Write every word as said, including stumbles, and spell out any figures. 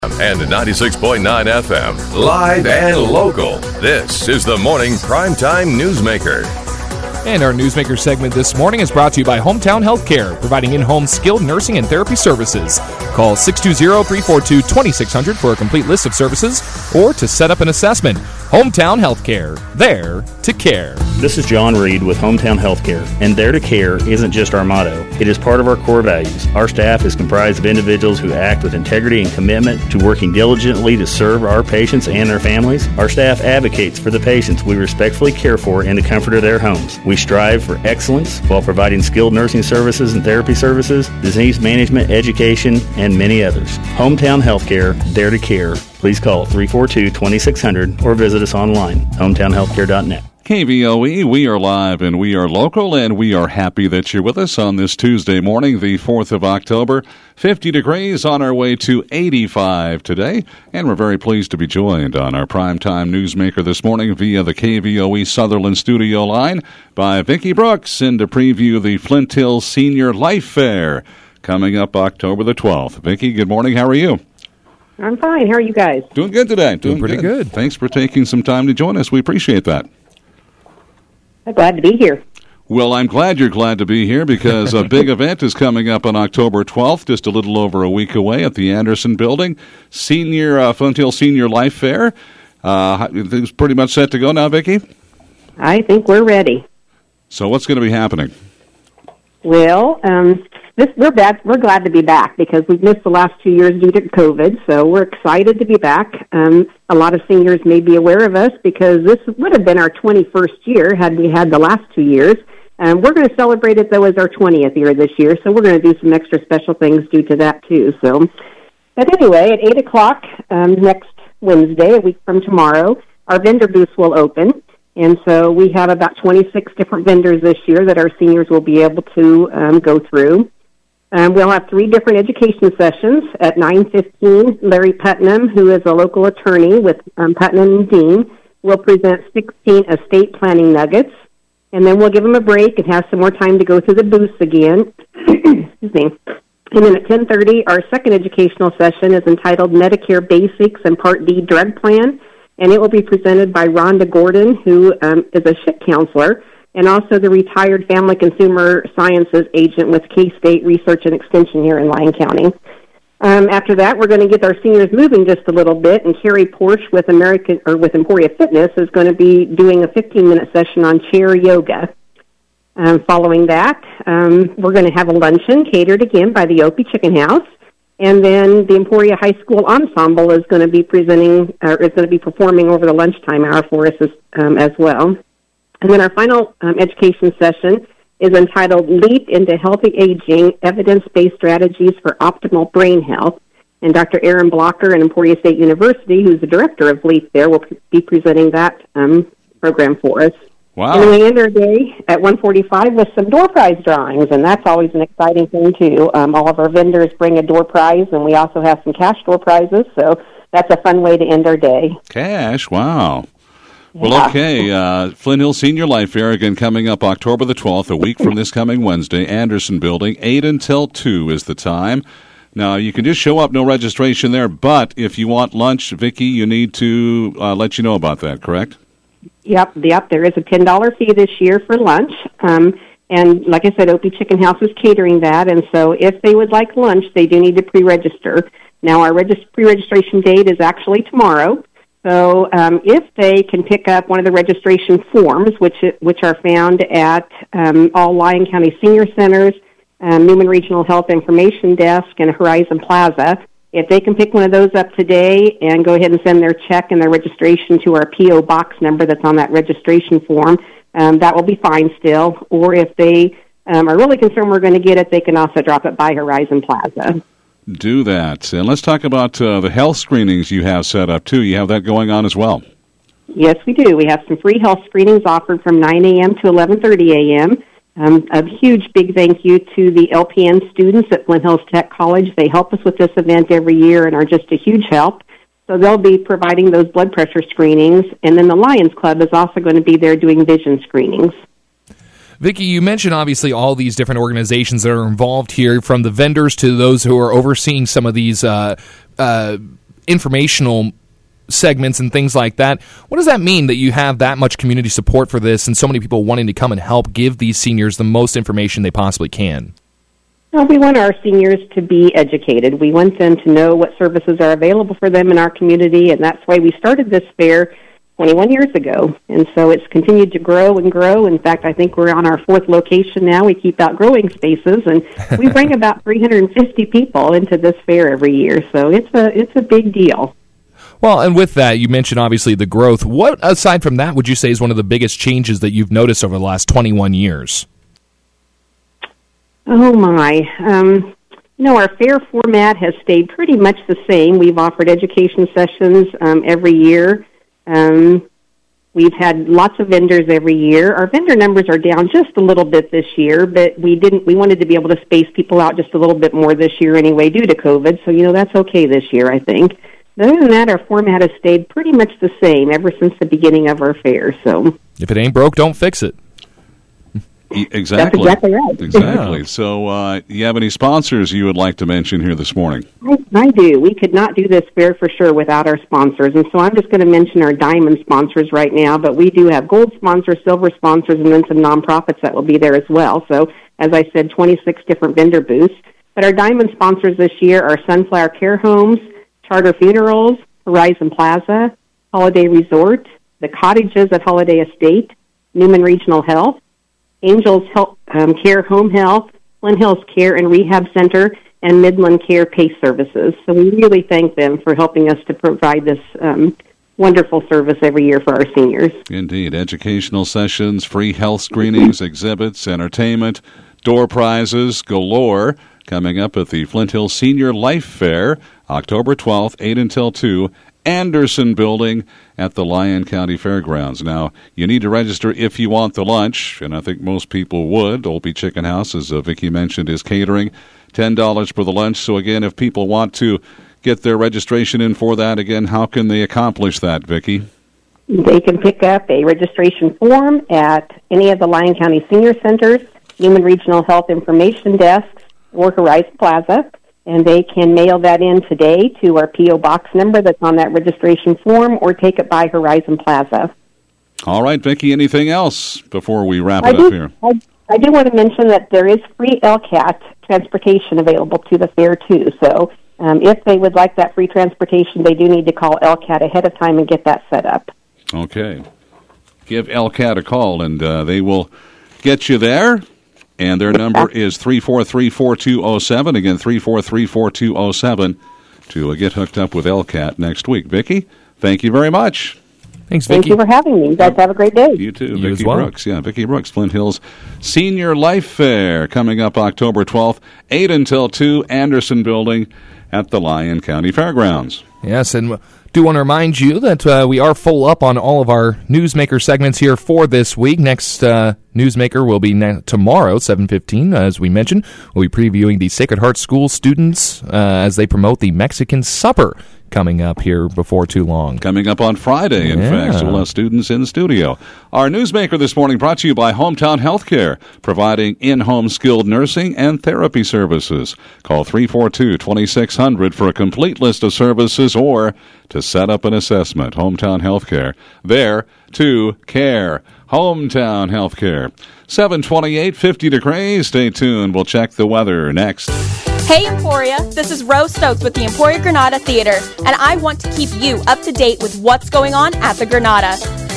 And ninety-six point nine F M, live and local. This is the Morning Primetime Newsmaker. And our Newsmaker segment this morning is brought to you by Hometown Healthcare, providing in-home skilled nursing and therapy services. Call six two zero, three four two, two six zero zero for a complete list of services or to set up an assessment. Hometown Healthcare, there to care. This is John Reed with Hometown Healthcare, and there to care isn't just our motto. It is part of our core values. Our staff is comprised of individuals who act with integrity and commitment to working diligently to serve our patients and their families. Our staff advocates for the patients we respectfully care for in the comfort of their homes. We strive for excellence while providing skilled nursing services and therapy services, disease management, education, and many others. Hometown Healthcare, there to care. Please call three four two, two six zero zero or visit us online, hometown healthcare dot net. K V O E, we are live and we are local, and we are happy that you're with us on this Tuesday morning, the fourth of October. fifty degrees, on our way to eighty-five today, and we're very pleased to be joined on our Primetime Newsmaker this morning via the K V O E Sutherland studio line by Vicki Brooks, and to preview the Flint Hills Senior Life Fair coming up October the twelfth. Vicki, good morning. How are you? I'm fine. How are you guys? Doing good today. Doing, Doing pretty good. good. Thanks for taking some time to join us. We appreciate that. I'm glad to be here. Well, I'm glad you're glad to be here because a big event is coming up on October twelfth, just a little over a week away at the Anderson Building. Senior, uh, Flint Hills Senior Life Fair. Uh, it's pretty much set to go now, Vicki? I think we're ready. So what's going to be happening? Well, um, this, we're back. We're glad to be back because we've missed the last two years due to COVID, so we're excited to be back. Um, a lot of seniors may be aware of us because this would have been our twenty-first year had we had the last two years. Um, we're going to celebrate it, though, as our twentieth year this year, so we're going to do some extra special things due to that, too. So, but anyway, at eight o'clock um, next Wednesday, a week from tomorrow, our vendor booths will open. And so we have about twenty-six different vendors this year that our seniors will be able to um, go through. Um, we'll have three different education sessions. At nine fifteen, Larry Putnam, who is a local attorney with um, Putnam and Dean, will present sixteen estate planning nuggets. And then we'll give them a break and have some more time to go through the booths again. Excuse me. And then at ten thirty, our second educational session is entitled Medicare Basics and Part D Drug Plan. And it will be presented by Rhonda Gordon, who um, is a S H I C counselor, and also the retired Family Consumer Sciences agent with K-State Research and Extension here in Lyon County. Um, after that, we're going to get our seniors moving just a little bit, and Carrie Porsche with American or with Emporia Fitness is going to be doing a fifteen-minute session on chair yoga. Um, following that, um, we're going to have a luncheon catered again by the Opie Chicken House. And then the Emporia High School Ensemble is going to be presenting, or is going to be performing over the lunchtime hour for us as, um, as well. And then our final um, education session is entitled Leap into Healthy Aging, Evidence-Based Strategies for Optimal Brain Health. And Doctor Aaron Blocker at Emporia State University, who's the director of LEAP there, will be presenting that um, program for us. Wow. And then we end our day at one forty-five with some door prize drawings, and that's always an exciting thing, too. Um, all of our vendors bring a door prize, and we also have some cash door prizes, so that's a fun way to end our day. Cash, wow. Well, Yeah. okay, uh, Flint Hills Senior Life Fair, again, coming up October the twelfth, a week from this coming Wednesday, Anderson Building, eight until two is the time. Now, you can just show up, no registration there, but if you want lunch, Vicki, you need to uh, let you know about that, correct? Yep, yep. There is a ten dollars fee this year for lunch. Um, and like I said, Opie Chicken House is catering that. And so if they would like lunch, they do need to pre-register. Now, our regist- pre-registration date is actually tomorrow. So um, if they can pick up one of the registration forms, which which are found at um, all Lyon County Senior Centers, um, Newman Regional Health Information Desk, and Horizon Plaza, if they can pick one of those up today and go ahead and send their check and their registration to our P O box number that's on that registration form, um, that will be fine still. Or if they um, are really concerned we're going to get it, they can also drop it by Horizon Plaza. Do that. And let's talk about uh, the health screenings you have set up, too. You have that going on as well. Yes, we do. We have some free health screenings offered from nine a.m. to eleven thirty a.m. Um, a huge big thank you to the L P N students at Flint Hills Tech College. They help us with this event every year and are just a huge help. So they'll be providing those blood pressure screenings. And then the Lions Club is also going to be there doing vision screenings. Vicki, you mentioned obviously all these different organizations that are involved here, from the vendors to those who are overseeing some of these uh, uh, informational segments and things like that. What does that mean that you have that much community support for this and so many people wanting to come and help give these seniors the most information they possibly can? Well, we want our seniors to be educated. We want them to know what services are available for them in our community, and that's why we started this fair twenty-one years ago. And so it's continued to grow and grow. In fact, I think we're on our fourth location now. We keep outgrowing spaces, and we bring about three hundred fifty people into this fair every year. So it's a it's a big deal. Well, and with that, you mentioned obviously the growth. What, aside from that, would you say is one of the biggest changes that you've noticed over the last twenty-one years? Oh, my. Um, you know, our fair format has stayed pretty much the same. We've offered education sessions um, every year. Um, we've had lots of vendors every year. Our vendor numbers are down just a little bit this year, but we didn't. We wanted to be able to space people out just a little bit more this year anyway due to COVID. So, you know, that's okay this year, I think. Other than that, our format has stayed pretty much the same ever since the beginning of our fair. So, if it ain't broke, don't fix it. Exactly. That's exactly right. Exactly. Yeah. So, uh, you have any sponsors you would like to mention here this morning? I, I do. We could not do this fair for sure without our sponsors, and so I'm just going to mention our diamond sponsors right now, but we do have gold sponsors, silver sponsors, and then some nonprofits that will be there as well. So, as I said, twenty-six different vendor booths. But our diamond sponsors this year are Sunflower Care Homes, Charter Funerals, Horizon Plaza, Holiday Resort, the Cottages at Holiday Estate, Newman Regional Health, Angels Health, um, Care Home Health, Flint Hills Care and Rehab Center, and Midland Care PACE Services. So we really thank them for helping us to provide this um, wonderful service every year for our seniors. Indeed. Educational sessions, free health screenings, exhibits, entertainment, door prizes galore coming up at the Flint Hills Senior Life Fair, October twelfth, eight until two, Anderson Building at the Lyon County Fairgrounds. Now, you need to register if you want the lunch, and I think most people would. Olpe Chicken House, as uh, Vicki mentioned, is catering ten dollars for the lunch. So, again, if people want to get their registration in for that, again, how can they accomplish that, Vicki? They can pick up a registration form at any of the Lyon County Senior Centers, Newman Regional Health Information Desks, or Horizon Plaza. And they can mail that in today to our P O box number that's on that registration form, or take it by Horizon Plaza. All right, Vicki, anything else before we wrap I it do, up here? I, I do want to mention that there is free L C A T transportation available to the fair, too. So um, if they would like that free transportation, they do need to call L C A T ahead of time and get that set up. Okay. Give L C A T a call, and uh, they will get you there. And their number is three four three, four two zero seven. Again, three four three, four two zero seven to uh, get hooked up with L C A T next week. Vicki, thank you very much. Thanks, Vicki. Thank you for having me. You guys have a great day. You too, You Vicki as well. Brooks. Yeah, Vicki Brooks, Flint Hills Senior Life Fair, coming up October twelfth, eight until two, Anderson Building at the Lyon County Fairgrounds. Yes, and do want to remind you that uh, we are full up on all of our Newsmaker segments here for this week. Next uh, Newsmaker will be ne- tomorrow, seven fifteen, as we mentioned. We'll be previewing the Sacred Heart School students uh, as they promote the Mexican Supper coming up here before too long. Coming up on Friday, in Yeah. fact, so we'll have students in the studio. Our Newsmaker this morning brought to you by Hometown Healthcare, providing in-home skilled nursing and therapy services. Call three four two, two six zero zero for a complete list of services or to set up an assessment. Hometown Healthcare, there to care. Hometown Healthcare. seven twenty-eight, fifty degrees. Stay tuned. We'll check the weather next. Hey Emporia, this is Rose Stokes with the Emporia Granada Theater, and I want to keep you up to date with what's going on at the Granada.